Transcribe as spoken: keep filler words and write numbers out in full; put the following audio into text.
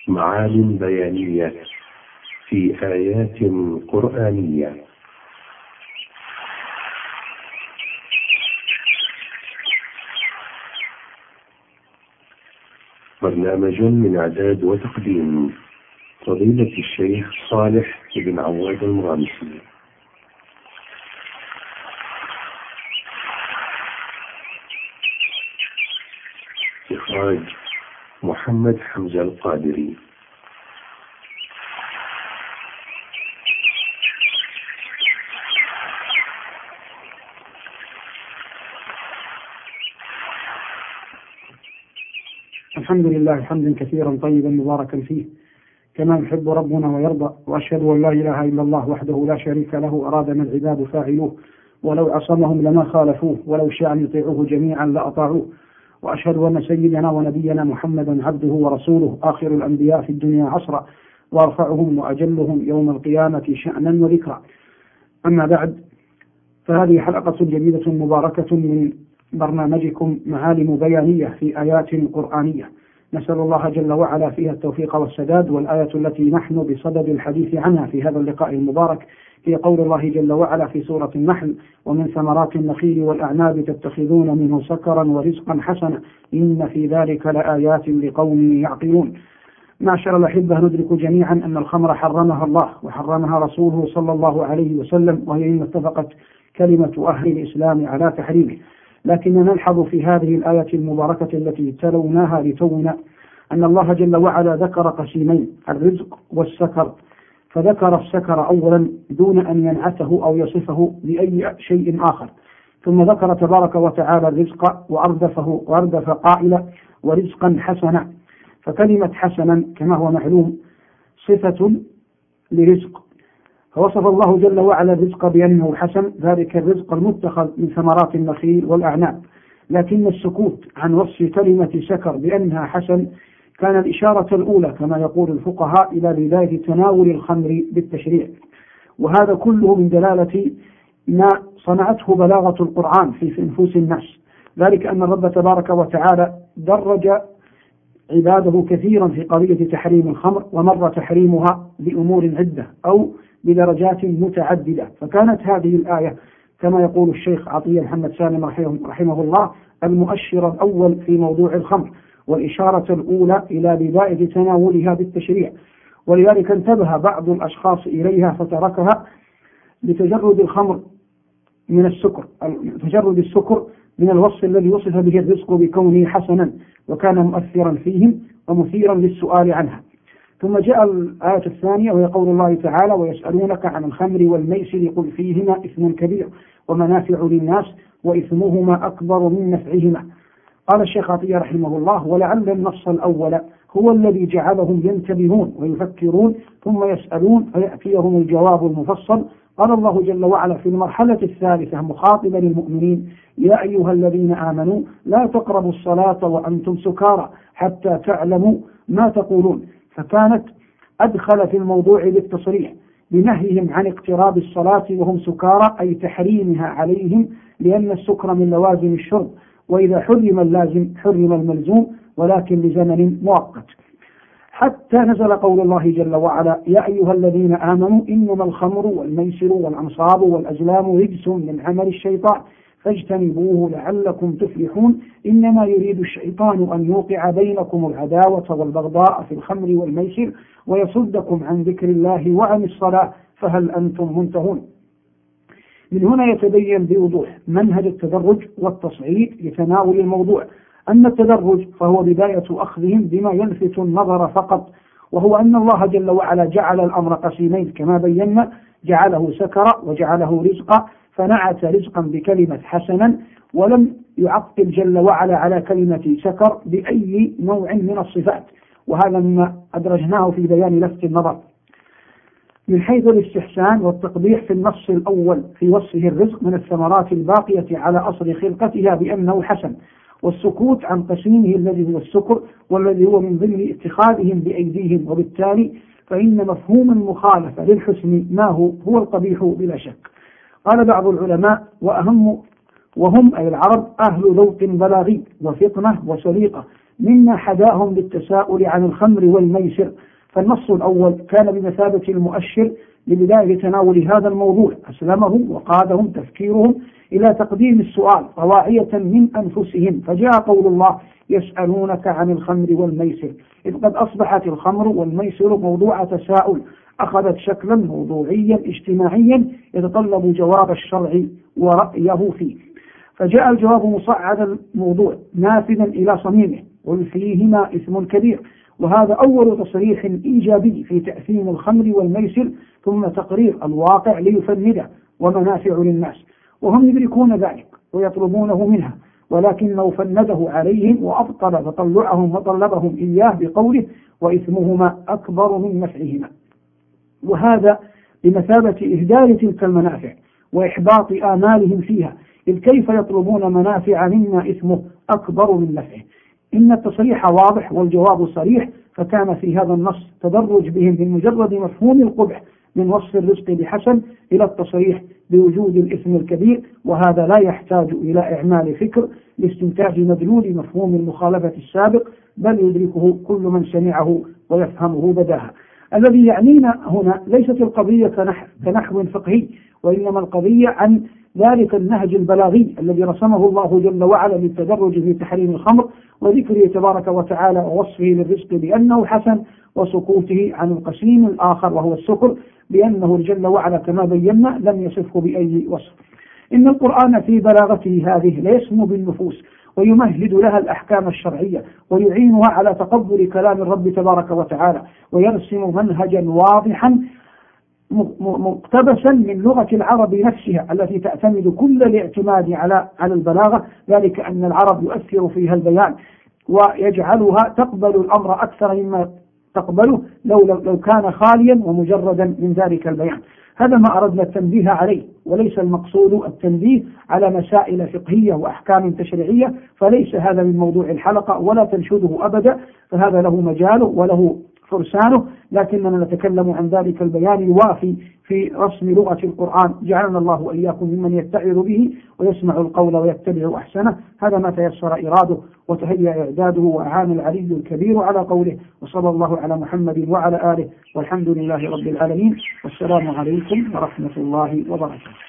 معان بيانية في آيات قرآنية. برنامج من إعداد وتقديم فضيلة الشيخ صالح بن عواد المغامسي. إخراج محمد حمزة القادري. الحمد لله حمدا كثيرا طيبا مباركا فيه كما يحب ربنا ويرضى، وأشهد أن لا إله إلا الله وحده لا شريك له أراد ما العباد فاعلوه، ولو عصمهم لما خالفوه، ولو شاء أن يطيعوه جميعا لأطاعوه. وأشهد أن سيدنا ونبينا محمدا عبده ورسوله آخر الأنبياء في الدنيا عصرا، وأرفعهم وأجلهم يوم القيامة شأنا وذكرا. أما بعد، فهذه حلقة جديدة مباركة من برنامجكم معالم بيانية في آيات قرآنية، نسأل الله جل وعلا فيها التوفيق والسداد. والآية التي نحن بصدد الحديث عنها في هذا اللقاء المبارك هي قول الله جل وعلا في سورة النحل: ومن ثمرات النخيل والأعناب تتخذون منه سكرا ورزقا حسنا إن في ذلك لآيات لقوم يعقلون. معشر الأحبة، ندرك جميعا أن الخمر حرمها الله وحرمها رسوله صلى الله عليه وسلم، وهي إن اتفقت كلمة أهل الإسلام على تحريمه. لكننا نلحظ في هذه الآية المباركة التي تلوناها لتونا أن الله جل وعلا ذكر قسيمين: الرزق والسكر. فذكر السكر أولا دون أن ينعته أو يصفه بأي شيء آخر، ثم ذكر تبارك وتعالى الرزق وأردفه وأردف قائلا: ورزقا حسنا. فكلمة حسنا كما هو معلوم صفة لرزق، فوصف الله جل وعلا الرزق بأنه حسن، ذلك الرزق المتخذ من ثمرات النخيل والأعناب. لكن السكوت عن وصف كلمة سكر بأنها حسن كان الإشارة الأولى كما يقول الفقهاء إلى بداية تناول الخمر بالتشريع، وهذا كله من دلالة ما صنعته بلاغة القرآن في نفوس الناس، ذلك أن الرب تبارك وتعالى درج عباده كثيرا في قضية تحريم الخمر، ومر تحريمها بأمور عدة أو بدرجات متعددة. فكانت هذه الآية كما يقول الشيخ عطية محمد سالم رحمه الله المؤشر الأول في موضوع الخمر، والإشارة الأولى إلى بداية تناولها بالتشريع. ولذلك انتبه بعض الأشخاص إليها فتركها لتجرد الخمر من السكر، تجرد السكر من الوصف الذي وصف به الرزق بكونه حسنا، وكان مؤثرا فيهم ومثيرا للسؤال عنها. ثم جاء الآية الثانية وهي قول الله تعالى: ويسألونك عن الخمر والميسر قل فيهما إثم كبير ومنافع للناس وإثمهما أكبر من نفعهما. قال الشيخ عطية رحمه الله: ولعل النص الأول هو الذي جعلهم ينتبهون ويفكرون ثم يسألون فيأتيهم الجواب المفصل. قال الله جل وعلا في المرحلة الثالثة مخاطبا للمؤمنين: يا أيها الذين آمنوا لا تقربوا الصلاة وأنتم سكارى حتى تعلموا ما تقولون. فكانت أدخل في الموضوع بالتصريح بنهيهم عن اقتراب الصلاة وهم سكارى، أي تحريمها عليهم، لأن السكر من لوازم الشرب، وإذا حرم اللازم حرم الملزوم، ولكن لزمن مؤقت. حتى نزل قول الله جل وعلا: يا أيها الذين آمنوا إنما الخمر والميسر والأنصاب والأزلام رجس من عمل الشيطان فاجتنبوه لعلكم تفلحون إنما يريد الشيطان أن يوقع بينكم العداوة والبغضاء في الخمر والميسر ويصدكم عن ذكر الله وعن الصلاة فهل أنتم منتهون. من هنا يتبين بوضوح منهج التدرج والتصعيد لتناول الموضوع. أما التدرج فهو بداية أخذهم بما يلفت النظر فقط، وهو أن الله جل وعلا جعل الأمر قسيمين كما بينا، جعله سكرا وجعله رزقا، فنعت رزقا بكلمة حسنا، ولم يعقل جل وعلا على كلمة سكر بأي نوع من الصفات، وهذا ما أدرجناه في بيان لفت النظر. من حيث الاستحسان والتقبيح في النص الأول في وصفه الرزق من الثمرات الباقية على أصل خلقتها بأنه حسن، والسكوت عن قسيمه الذي هو السكر والذي هو من ضمن اتخاذهم بأيديهم، وبالتالي فإن مفهوم المخالفة للحسن ما هو هو القبيح بلا شك. قال بعض العلماء: وأهم وهم أي العرب أهل ذوق بلاغي وفطنة وسليقة، مما حداهم للتساؤل عن الخمر والميسر. فالنص الأول كان بمثابة المؤشر لبداية تناول هذا الموضوع، أسلمهم وقادهم تفكيرهم إلى تقديم السؤال طواعية من أنفسهم، فجاء قول الله يسألونك عن الخمر والميسر، إذ قد أصبحت الخمر والميسر موضوع تساؤل، أخذت شكلا موضوعيا اجتماعيا يتطلب جواب الشرع ورأيه فيه. فجاء الجواب مصعد الموضوع نافذا إلى صميمه، قل فيهما إثم كبير، وهذا أول تصريح إيجابي في تأثيم الخمر والميسر، ثم تقرير الواقع ليفنده ومنافع للناس، وهم يدركون ذلك ويطلبونه منها، ولكنه فنده عليهم وأبطل تطلعهم وطلبهم إياه بقوله وإثمهما أكبر من نفعهما، وهذا بمثابة إهدار تلك المنافع وإحباط آمالهم فيها، إذ كيف يطلبون منافع مما إثمه أكبر من نفعه. إن التصريح واضح والجواب صريح، فكان في هذا النص تدرج بهم من مجرد مفهوم القبح من وصف الرزق بحسن إلى التصريح بوجود الإثم الكبير، وهذا لا يحتاج إلى إعمال فكر لاستنتاج مدلول مفهوم المخالفة السابق، بل يدركه كل من سمعه ويفهمه بداهة. الذي يعنينا هنا ليست القضية كنحو فقهي، وإنما القضية عن ذلك النهج البلاغي الذي رسمه الله جل وعلا للتدرج في تحريم الخمر وذكره تبارك وتعالى ووصفه للرزق بأنه حسن، وسكوته عن القسيم الآخر وهو السكر بأنه جل وعلا كما بينا لم يصفه بأي وصف. إن القرآن في بلاغته هذه ليسمو بالنفوس ويمهد لها الأحكام الشرعية ويعينها على تقبل كلام الرب تبارك وتعالى، ويرسم منهجا واضحا مقتبسا من لغة العرب نفسها التي تعتمد كل الاعتماد على على البلاغة، ذلك أن العرب يؤثر فيها البيان ويجعلها تقبل الأمر أكثر مما تقبله لو, لو كان خاليا ومجردا من ذلك البيان. هذا ما أردنا التنبيه عليه، وليس المقصود التنبيه على مسائل فقهية وأحكام تشريعية، فليس هذا من موضوع الحلقة ولا تنشده أبدا، فهذا له مجاله وله فرسانه، لكننا نتكلم عن ذلك البيان الوافي في رسم لغة القرآن. جعلنا الله وإياكم ممن يتعظ به ويسمع القول ويتبع أحسنه. هذا ما تيسر إراده وتهيأ إعداده، وأعان العلي الكبير على قوله، وصلى الله على محمد وعلى آله، والحمد لله رب العالمين، والسلام عليكم ورحمة الله وبركاته.